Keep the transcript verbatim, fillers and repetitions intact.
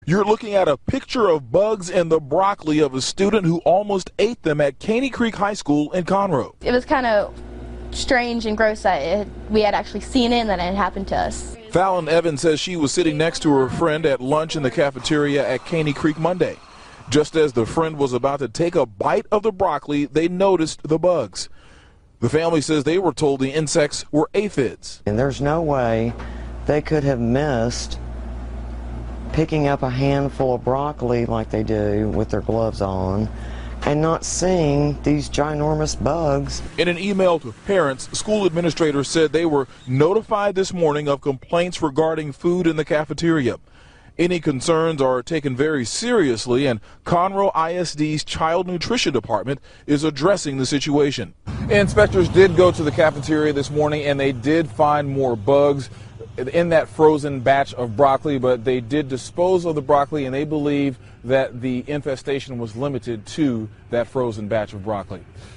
You're looking at a picture of bugs in the broccoli of a student who almost ate them at Caney Creek High School in Conroe. It was kind of strange and gross that it, we had actually seen it and that it had happened to us. Fallon Evans says she was sitting next to her friend at lunch in the cafeteria at Caney Creek Monday. Just as the friend was about to take a bite of the broccoli, they noticed the bugs. The family says they were told the insects were aphids. And there's no way they could have missed picking up a handful of broccoli like they do with their gloves on and not seeing these ginormous bugs. In an email to parents, school administrators said they were notified this morning of complaints regarding food in the cafeteria. Any concerns are taken very seriously, and Conroe I S D's Child Nutrition Department is addressing the situation. Inspectors did go to the cafeteria this morning, and they did find more bugs in that frozen batch of broccoli, but they did dispose of the broccoli, and they believe that the infestation was limited to that frozen batch of broccoli.